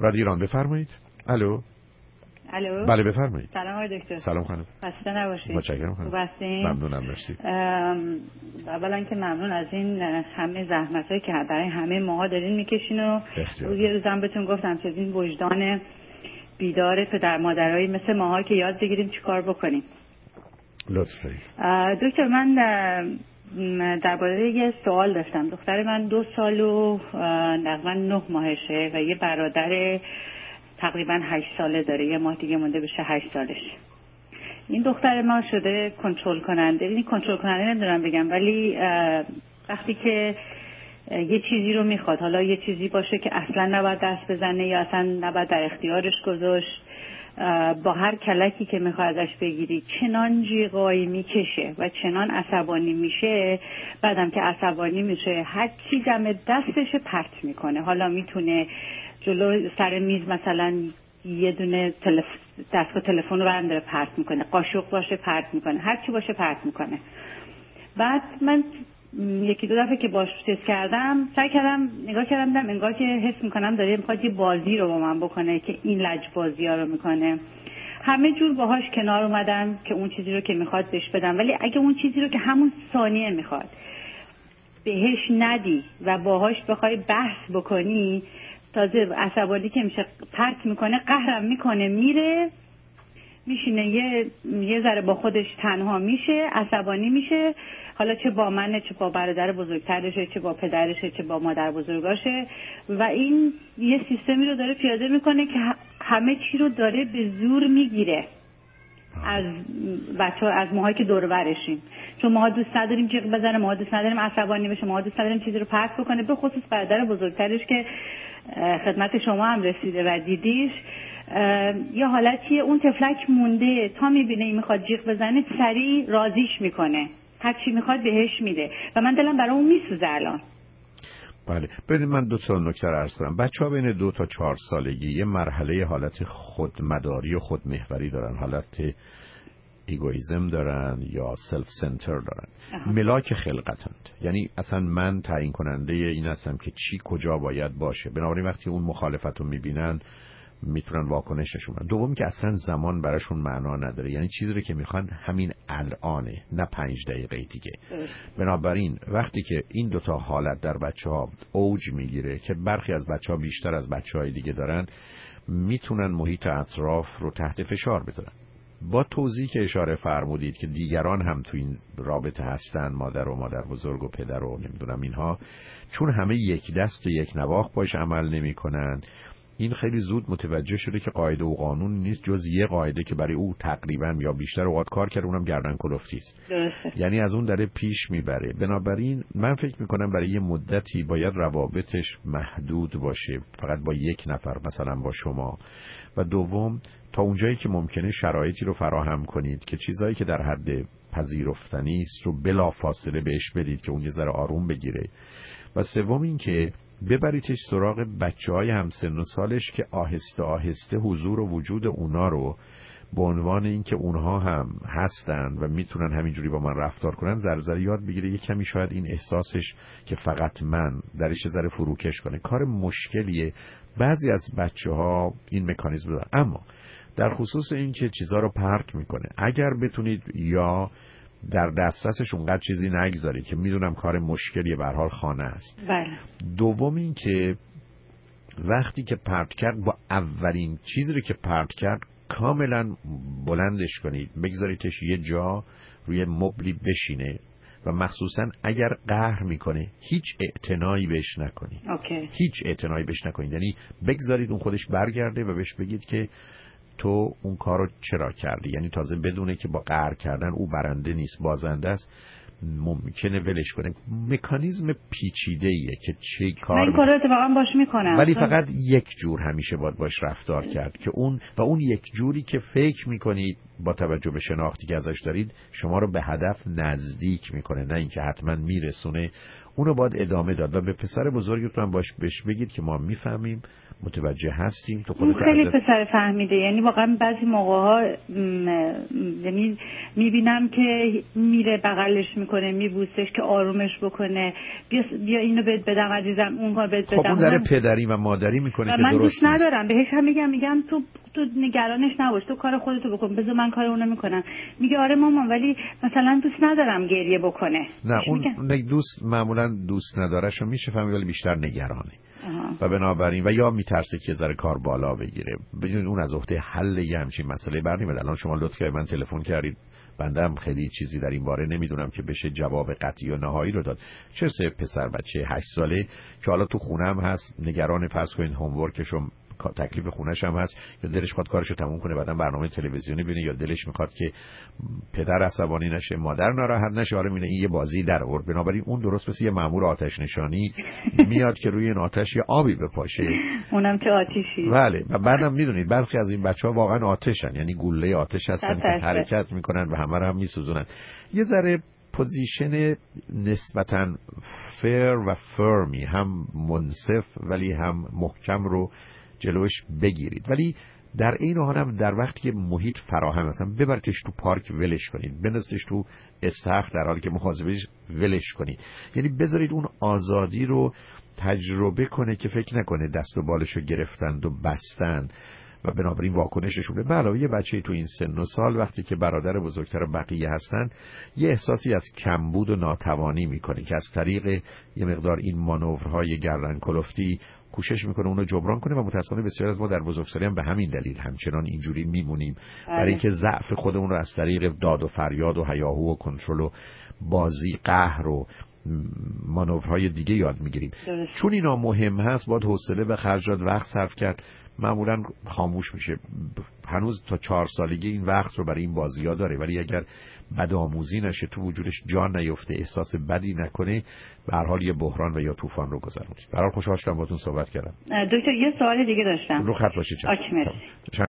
رادیو ایران، بفرمایید. الو. بله بفرمایید. سلام آقای دکتر. سلام خانم. خسته نباشید. متشکرم خانم. ممنونم، مرسی. اولا که ممنون از این همه زحمتایی که برای همه ماها دارین میکشین و یه روزم بهتون گفتم که این وجدان بیدار پدر مادرایی مثل ماها که یاد بگیریم چیکار بکنیم. لطف دارید. دکتر من درباره یه سوال داشتم. دختر من 2 سال و تقریبا 9 ماهشه و یه برادر تقریبا 8 ساله داره. یه ماه دیگه مونده بشه 8 سالش. این دختر ما شده کنترل کننده. این کنترل کننده نمیدونم بگم، ولی وقتی که یه چیزی رو میخواد، حالا یه چیزی باشه که اصلا نباید دست بزنه یا اصلا نباید در اختیارش گذاشت، با هر کلکی که میخواد ازش بگیری چنان جیغایی میکشه و چنان عصبانی میشه. بعدم که عصبانی میشه هر چی دم دستش پرت میکنه. حالا میتونه جلو سر میز مثلا یه دونه دستگاه تلفن رو برمی‌داره پرت میکنه، قاشق باشه پرت میکنه، هر چی باشه پرت میکنه. بعد من 1-2 دفعه که باش تست کردم، سعی کردم نگاه کردم انگار که حس میکنم داره میخواد یه بازی رو با من بکنه که این لجبازی ها رو میکنه. همه جور باهاش کنار اومدم که اون چیزی رو که میخواد بهش بدم، ولی اگه اون چیزی رو که همون ثانیه میخواد بهش ندی و باهاش بخوای بحث بکنی، تازه عصبانی که میشه پرت میکنه، قهرم میکنه، میره میشینه یه ذره با خودش تنها میشه، عصبانی میشه. حالا چه با منه، چه با برادر بزرگترشه، چه با پدرشه، چه با مادر بزرگاشه. و این یه سیستمی رو داره پیاده میکنه که همه چی رو داره به زور میگیره از بچه‌ها، از ماهایی که دور و برشیم. چون ماها دوست نداریم جیغ بزنه، ماها دوست نداریم عصبانی بشه، ماها دوست نداریم چیزی رو پرت بکنه. به خصوص برادر بزرگترش که خدمت شما هم رسیده و دیدیش، یه حالتیه اون تفلک مونده تا میبینه این میخواد جیغ بزنه سریع راضیش میکنه، هر چی میخواد بهش میده و من دلم برای اون میسوزه الان. بله ببینید من 2 تا نکته رو عرض کنم. بچه‌ها بین 2 تا 4 سالگی یه مرحله حالت خودمداری و خودمحوری دارن، حالت ایگویزم دارن یا سلف سنتر دارن. ملاک خلقتند، یعنی اصلا من تعیین کننده این هستم که چی کجا باید باشه. بنابراین وقتی اون مخالفت رو میبینن میتونن واکنش نشون بدن. دوم که اصلا زمان براشون معنا نداره، یعنی چیزی رو که میخوان همین الانه، نه 5 دقیقه دیگه. بنابراین وقتی که این 2 تا حالت در بچه‌ها اوج میگیره که برخی از بچه‌ها بیشتر از بچه‌های دیگه دارن، میتونن محیط اطراف رو تحت فشار بذارن. با توضیح که اشاره فرمودید که دیگران هم تو این رابطه هستن، مادر و مادر بزرگ و پدر و نمیدونم اینها، چون همه یک دست و یک نواخت باش عمل نمی‌کنن، این خیلی زود متوجه شده که قاعده و قانون نیست جز یه قاعده که برای او تقریبا یا بیشتر اوقات کار کرده، اونم گردن کلفتی است. یعنی از اون داره پیش میبره. بنابراین من فکر میکنم برای یه مدتی باید روابطش محدود باشه، فقط با یک نفر، مثلا با شما. و دوم تا اونجایی که ممکنه شرایطی رو فراهم کنید که چیزایی که در حد پذیرفتنی است رو بلافاصله بهش بدید که اون یه ذره آروم بگیره. و سوم این که ببریدش سراغ بچه‌های همسن و سالش که آهسته آهسته حضور و وجود اونا رو به عنوان این که اونها هم هستن و میتونن همینجوری با من رفتار کنن ذره یاد بگیره. یه کمی شاید این احساسش که فقط من درش ذره فروکش کنه. کار مشکلیه، بعضی از بچه‌ها این مکانیزم دارن. اما در خصوص این که چیزا رو پرت میکنه، اگر بتونید یا در دسترسش اونقدر چیزی نگذارید که میدونم کار مشکلیه، به هر حال خانه است. بله. دوم این که وقتی که پرت کرد، با اولین چیزی رو که پرت کرد کاملا بلندش کنید، بگذاریدش یه جا روی مبلی بشینه و مخصوصا اگر قهر میکنه هیچ اعتنایی بهش نکنید. هیچ اعتنایی بهش نکنید، یعنی بگذارید اون خودش برگرده و بهش بگید که تو اون کارو چرا کردی. یعنی تازه بدونه که با قهر کردن او برنده نیست، بازنده است، ممکنه ولش کنه. مکانیزم پیچیده‌ایه که چه کار من این کارو اتفاقا باش میکنم، ولی فقط یک جور همیشه باش رفتار کرد که اون یک جوری که فکر میکنید با توجه به شناختی که ازش دارید شما رو به هدف نزدیک میکنه، نه اینکه حتما میرسونه. اونو باید ادامه داد و به پسر بزرگتون بهش بگید که ما میفهمیم، متوجه هستیم؟ تو خودت خیلی پسر فهمیده، یعنی واقعا بعضی موقع‌ها یعنی میبینم که میره بغلش میکنه، میبوسش که آرومش بکنه، بیا اینو بهت بدم عزیزم، اونو بهت بدم. خب اون داره پدری و مادری میکنه که من درست دوست ندارم، بهش هم میگم تو نگرانش نباش، تو کار خودتو بکن، بذار من کار اونو میکنم. میگه آره مامان ولی مثلا دوست ندارم گریه بکنه. نه اون دوست معمولا دوست ندارهشو میشه فهمید، ولی بیشتر نگرانه و بنابراین و یا میترسه که ذره کار بالا بگیره. بدونید اون از عهده حل یه همچین مسئله برنمیاد. الان شما لطف کردید من تلفن کردید، بنده هم خیلی چیزی در این باره نمیدونم که بشه جواب قطعی و نهایی رو داد. چه پسر بچه 8 ساله که حالا تو خونه هم هست، نگران فرض کنید هومورکشو تکلیف خونه‌ش هم هست، یا دلش خواد کارشو تموم کنه بعدن برنامه تلویزیونی ببینه، یا دلش میخواد که پدر عصبانی نشه، مادر ناراحت نشه، آره میبینه این یه بازی در آورد. بنابراین اون درست مثل یه مأمور آتش نشانی میاد که روی این آتش یه آبی بپاشه، اونم چه آتشی. بله. و بعدم میدونید برخی از این بچه‌ها واقعا آتشن، یعنی گوله آتش هستن که حرکت میکنن و همه رو هم میسوزونن. یه ذره پوزیشن نسبتاً فیر و فرمی، هم منصف ولی هم محکم رو جلوش بگیرید، ولی در این حال هم در وقتی که محیط فراهم مثلا ببرتش تو پارک ولش کنید، بندازتش تو استخر در حالی که مواظبش ولش کنید. یعنی بذارید اون آزادی رو تجربه کنه که فکر نکنه دست و بالشو گرفتند و بستند و بنابراین واکنششون به علاوه یه بچه تو این سن و سال وقتی که برادر بزرگتر بقیه هستن یه احساسی از کمبود و ناتوانی میکنه که از طریق یه مقدار این مانورهای گردن کلفتی کوشش میکنه اونو جبران کنه و متأسفانه بسیار از ما در بزرگسالی هم به همین دلیل همچنان اینجوری میمونیم، برای اینکه ضعف خودمون رو از طریق داد و فریاد و هیاهو و کنترل و بازی قهر و مانورهای دیگه یاد میگیریم. چون اینا مهم هست باید حوصله به خرج داد، وقت صرف کرد. معمولا خاموش میشه. هنوز تا 4 سالگی این وقت رو برای این بازی‌ها داره، ولی اگر بدآموزی نشه، تو وجودش جان نیفته، احساس بدی نکنه، به هر حال یه بحران و یا طوفان رو گذرونید. به هر حال خوشحال شدم باهاتون صحبت کردم. دکتر یه سوال دیگه داشتم. رو خط باشید.